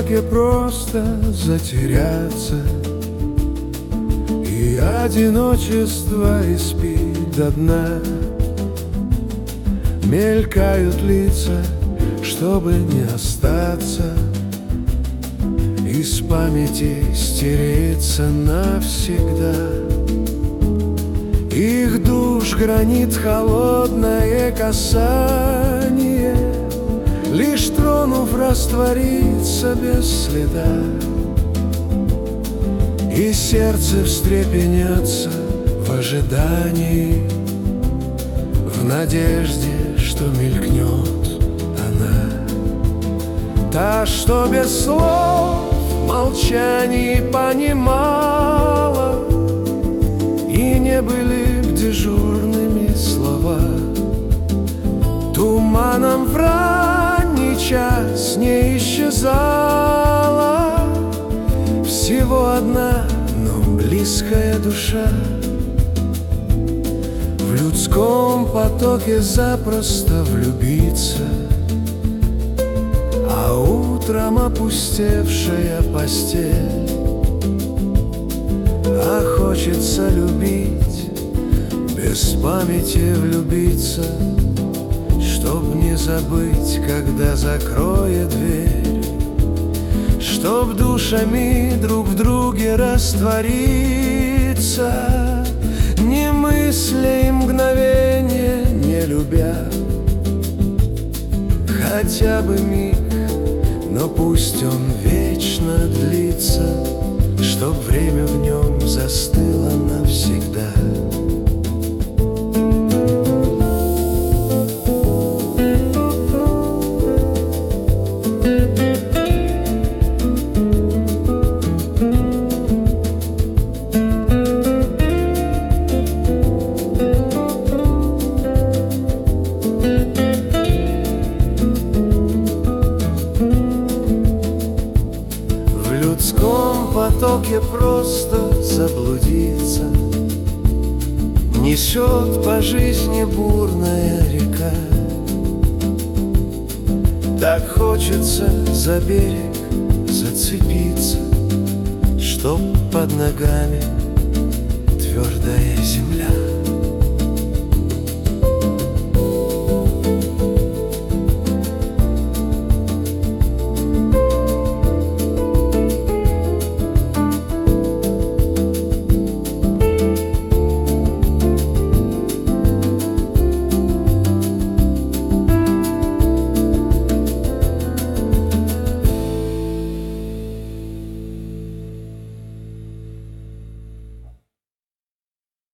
потоке просто затеряться, и одиночество испить до дна. Мелькают лица, чтобы не остаться, из памяти стереться навсегда. Их душ гранит холодное касание, лишь тронув, растворится без следа. И сердце встрепенется в ожидании, в надежде, что мелькнет она, та, что без слов в молчании понимала, и не были б дежурными слова. Туманом в ранний час не исчезала всего одна, но близкая душа. В людском потоке запросто влюбиться, а утром опустевшая постель. А хочется любить, без памяти влюбиться, чтоб не забыть, когда закроет дверь, чтоб душами друг в друге раствориться, не мысля и мгновения не любя. Хотя бы миг, но пусть он вечно длится, чтоб время в нем застыло навсегда. В людском потоке просто заблудиться несет по жизни бурная река. Так хочется за берег зацепиться, чтоб под ногами твердая земля.